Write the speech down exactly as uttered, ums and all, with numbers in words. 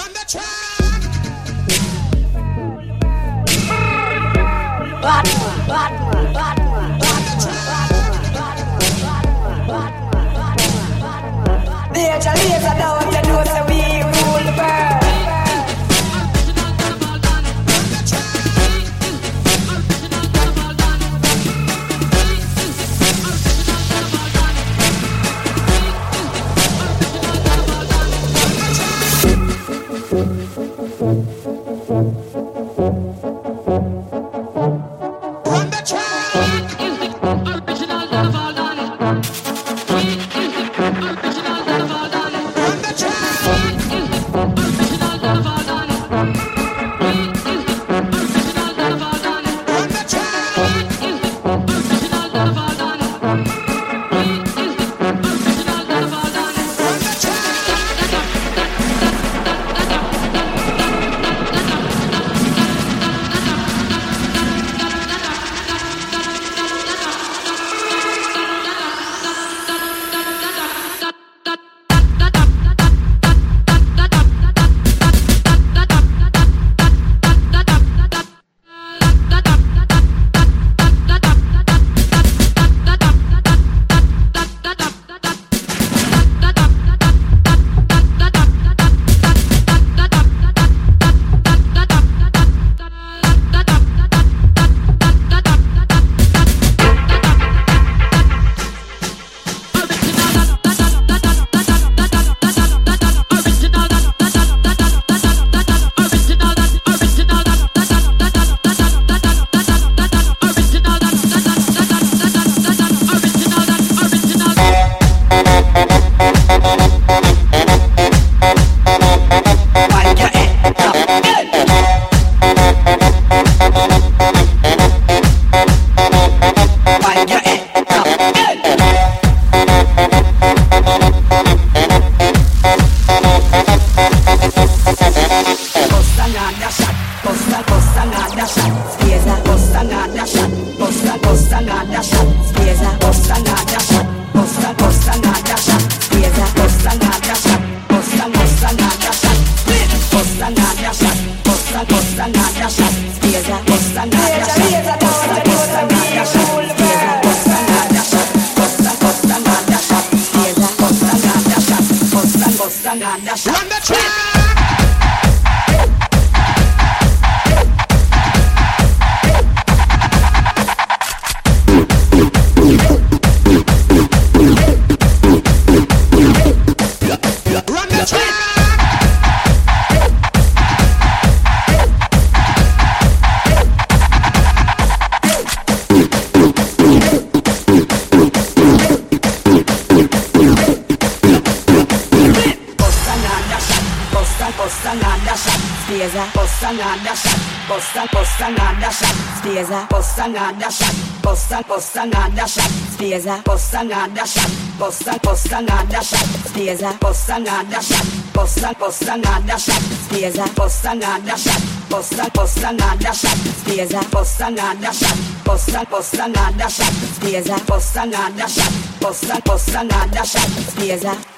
Run the track. Batman, Batman, Batman, Batman, Batman. Major laser down, you know so we rule the world. Run the track. Bossa nada shot, bossa bossa nada shot, spesa, bossa nada shot, bossa bossa nada shot, spesa, bossa nada shot, bossa bossa nada shot, spesa, bossa nada shot, bossa bossa nada shot, spesa, bossa nada shot, bossa bossa nada shot, spesa, bossa nada shot, bossa bossa nada shot, spesa, bossa nada shot, bossa bossa nada shot, spesa.